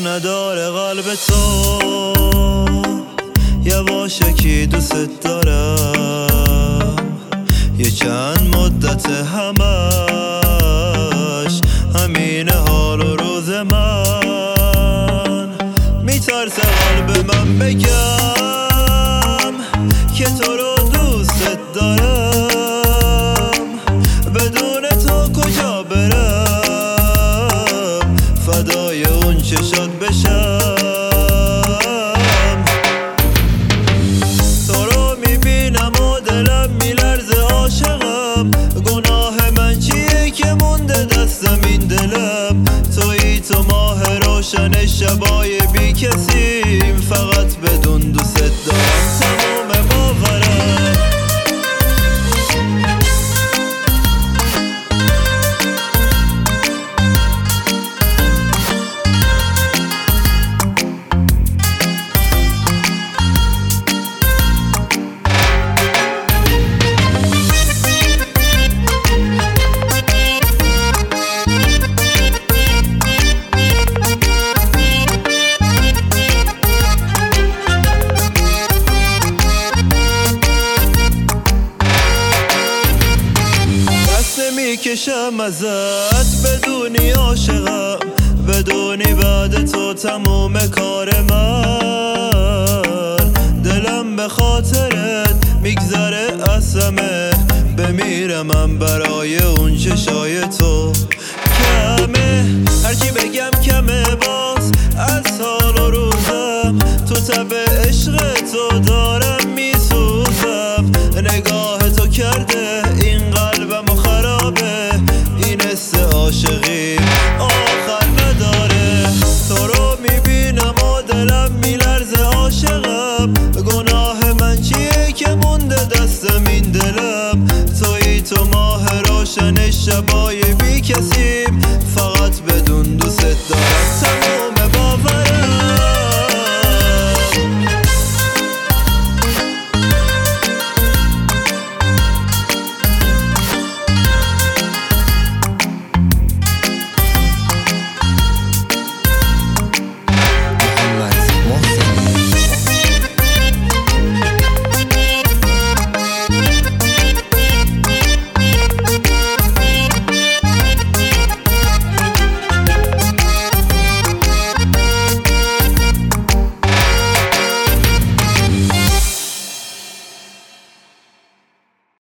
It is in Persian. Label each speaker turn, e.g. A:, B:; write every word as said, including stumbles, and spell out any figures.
A: نداره قلب تو، یواشکی دوست دارم، یه چند مدت همش همین حال و روز من. میترسه قلب من بگم که تو رو دوست دارم، بدون تو کجا برم، فدای اون چشات بشم. تو رو میبینم و دلم میلرزه، عاشقم، گناه من چیه که مونده دستم این دلم. تویی تو ماه روشن شبای بی کسیم، فقط بدون دوست دارم تمام باورم. میکشم ازت بدونی عاشقم، بدونی بعد تو تموم کار من. دلم به خاطرت میگذره از همه، بمیرم من برای اون چشای تو. کمه هرچی بگم کمه، باز از حال و روزم تو تب عشق تو دارم میسوزم. نگاه تو کرده این قلبم و خرابه، این حس عاشقی آخر نداره. تو رو میبینم و دلم میلرزه، عاشقم، گناه من چیه که مونده دستم این دلم. تویی تو ماه روشن شبای بی کسیم،